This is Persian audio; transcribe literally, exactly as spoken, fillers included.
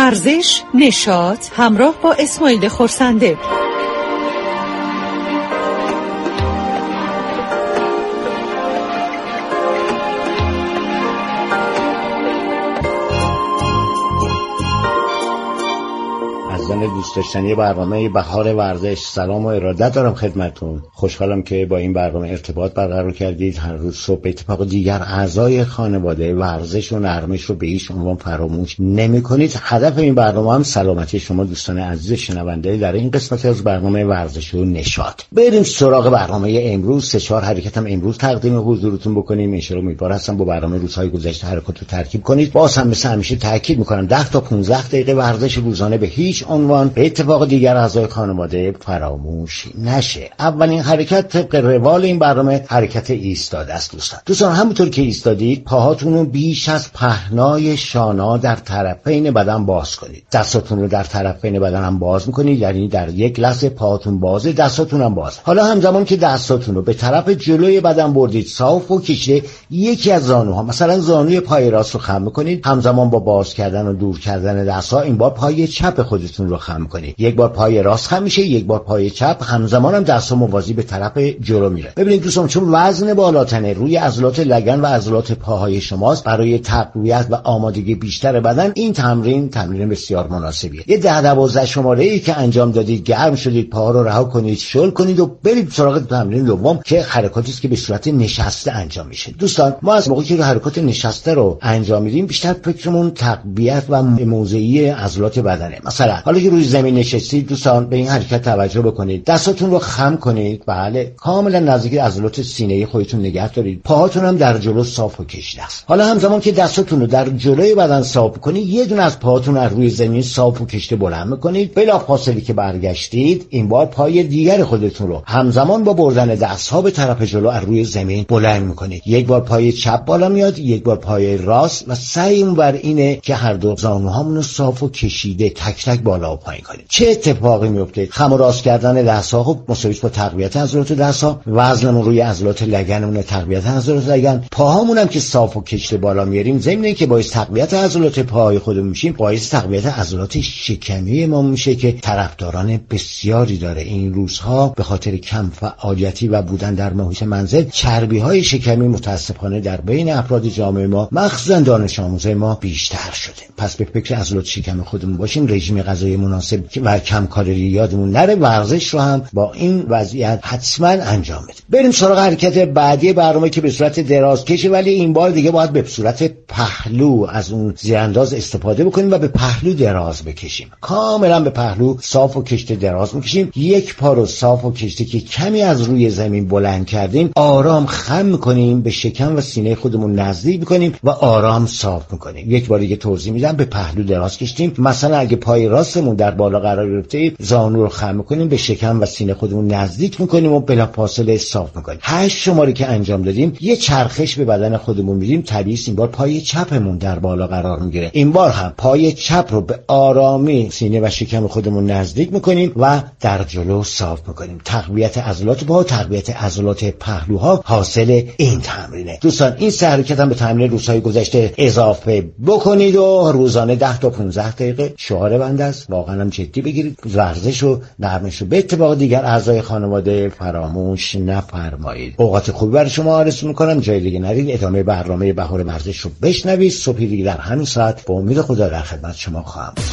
ورزش، نشاط، همراه با اسماعیل خرسنده. دوست داشتنی برنامه بهار ورزش، سلام و ارادت دارم خدمتتون. خوشحالم که با این برنامه ارتباط برقرار کردید. هر روز صبح به اتفاق دیگر اعضای خانواده ورزش و نرمش رو به هیچ عنوان فراموش نمی‌کنید. هدف این برنامه هم سلامتی شما دوستان عزیز شنونده در این قسمت از برنامه ورزش و نشاط. بریم سراغ برنامه امروز. سه چهار حرکت هم امروز تقدیم حضورتون بکنیم. ان شاء الله امیدوار هستم با برنامه روزهای گذشته حرکات رو ترکیب کنید. باز هم مثل همیشه تاکید می‌کنم ده تا پانزده دقیقه ورزش روزانه به هیچ عنوان به اتفاق دیگر اعضای خانواده فراموش نشه. اولین حرکت طبق روال این برنامه حرکت ایستاده است. دوستان دوستان همونطور که ایستادید پاهاتون رو بیش از پهنای شانا در طرفین بدن باز کنید. دستاتون رو در طرفین بدن هم باز میکنید، یعنی در یک لحظه پاهاتون بازه، دستاتون هم باز. حالا همزمان که دستاتون رو به طرف جلوی بدن بردید، صاف و کشیده یکی از زانوها، مثلا زانوی پای راست رو خم میکنید. همزمان با باز کردن و دور کردن دستها این بار پای چپ خودتون رو خم کنید. یک بار پای راست خم میشه، یک بار پای چپ، همزمان هم دست‌ها موازی به طرف جلو میره. ببینید دوستان، چون وزن بالاتنه روی عضلات لگن و عضلات پاهای شماست، برای تقویت و آمادگی بیشتر بدن این تمرین تمرین بسیار مناسبیه. یه ده دوازده شماره‌ای که انجام دادید، گرم شدید، پاها رو رها کنید، شل کنید و برید سراغ تمرین دوم که حرکاتی است که به صورت نشسته انجام میشه. دوستان ما از موقعی که حرکات نشسته رو انجام میدیم بیشتر فکرمون تقویت و موضعی عضلات بدنه. مثلا حالا که روی زمین نشستید دوستان به این حرکت توجه بکنید. دستاتون رو خم کنید، بله، کاملا نزدیک عضلات سینه خودتون نگه دارید. پاهاتون هم در جلو صاف و کشیده است. حالا همزمان که دستاتون رو در جلوی بدن صاف کنید، یه دونه از پاهاتون از روی زمین صاف و کشیده بلند می‌کنید. بلافاصله که برگشتید این بار پای دیگر خودتون رو همزمان با بردن دست‌ها به طرف جلو از روی زمین بلند می‌کنید. یک بار پای چپ بالا میاد، یک بار پای راست و سعیمون بر اینه که هر دو زانوهامون رو صاف و کشیده تک تک بالا و پایین کنیم. چه اتفاقی میفته؟ خم و راست کردن دست‌ها خب مساوی با تقویت عضلات دست‌ها، وزنمون روی عضلات لگنمون تقویت عضلات لگن، پاهامون هم که صاف و کشیده بالا میاریم، ضمن اینکه باعث تقویت عضلات پاهای خودمون میشیم، باعث تقویت عضلات شکمی ما میشه که طرفداران بسیاری داره. این روزها به خاطر کم فعالیتی و بودن در محیط منزل چربی‌های شکمی متاسفانه در بین افراد جامعه ما، مخصوصا دانش آموزای ما بیشتر شده. پس به فکر عضلات شکم خودمون باشیم، رژیم غذایی مناسب و کم کالری یادمون نره، ورزش رو هم با این وضعیت حتما انجام بدیم. بریم سراغ حرکت بعدی برنامه که به صورت دراز کشه، ولی این بار دیگه باید به صورت پهلو از اون زیرانداز استفاده بکنیم و به پهلو دراز بکشیم. کاملا به پهلو صاف و کشته دراز میکشیم. یک پا رو صاف و کشته که کمی از روی زمین بلند کردیم آرام خم میکنیم، به شکم و سینه خودمون نزدیک میکنیم و آرام صاف میکنیم. یک بار دیگه توضیح میدم. به پهلو دراز کشیدیم، مثلا اگه پای راستمون در بالا قرار گرفته، زانو رو خم میکنیم، به شکم و سینه خودمون نزدیک میکنیم و بلافاصله صاف میکنیم. هشت شماره که انجام دادیم یه چرخش به بدن خودمون میدیم. طبیعی این بار پای چپمون در بالا قرار میگیره. این بار هم پای چپ رو به آرامی سینه و شکم خودمون نزدیک میکنیم و در جلو صاف میکنیم. تقویت عضلات پا، تقویت عضلات پهلوها حاصل این تمرینه. دوستان این سه حرکت هم به تمرین روزهای گذشته اضافه بکنید و روزانه ده تا پانزده دقیقه. شعار بنده است، واقعا هم جدی بگیرید. ورزش و نرمش رو به اتفاق دیگر اعضای خانواده فراموش نفرمایید. اوقات خوبی برای شما آرزو میکنم. جای دیگه نرید. ادامه برنامه بهار ورزش رو بشنوید. صبح دیگه در همین ساعت با امید خدا در خدمت شما خواهم.